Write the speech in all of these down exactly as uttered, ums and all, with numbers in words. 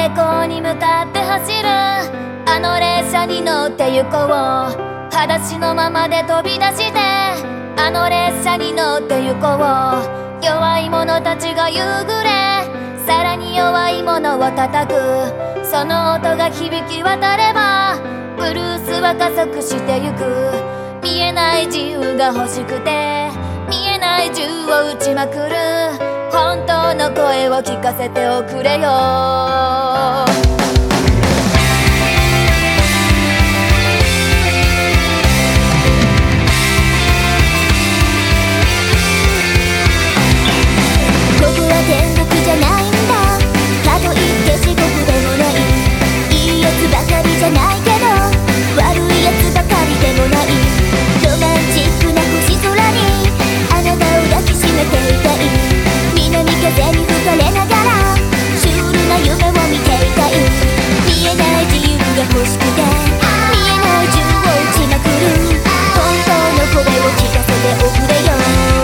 栄光に向かって走るあの列車に乗って行こう。裸足のままで飛び出してあの列車に乗って行こう。弱い者たちが夕暮れさらに弱い者を叩くその音が響き渡ればブルースは加速してゆく。見えない自由が欲しくて見えない銃を撃ちまくる本当の声を聞かせておくれよ。僕は天国じゃないんだかといって地獄でもないいいやつばかりじゃないけど悪いやつばかりでもないロマンチックな星空にあなたを抱きしめていたい南風に吹かれながらシュールな夢を見ていたい見えない自由が欲しくて見えない銃を撃ちまくる本当の声を聞かせておくれよ。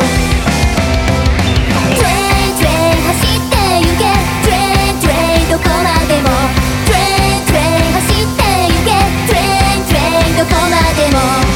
トレイントレイン走って行けトレイントレインどこまでもトレイントレイン走って行けトレイントレインどこまでも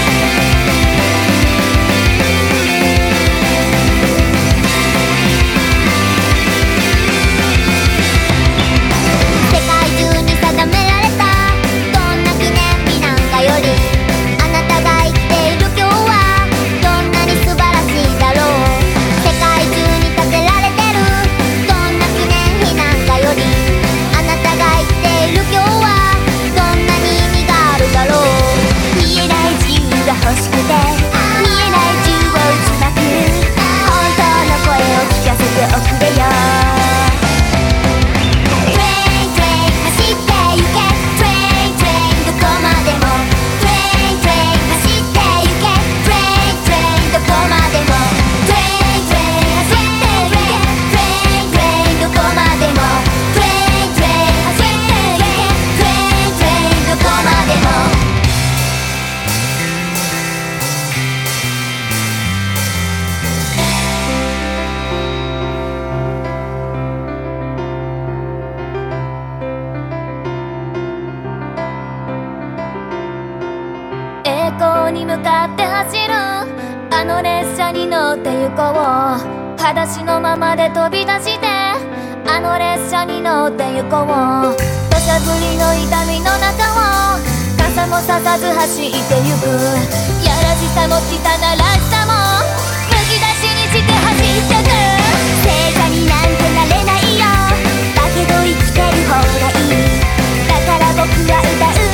に向かって走るあの列車に乗って行こう。裸足のままで飛び出してあの列車に乗って行こう。土砂降りの痛みの中を傘もささず走ってゆく。やらしさも汚らしさもむき出しにして走ってく。聖者になんてなれないよだけど生きてる方がいいだから僕は歌う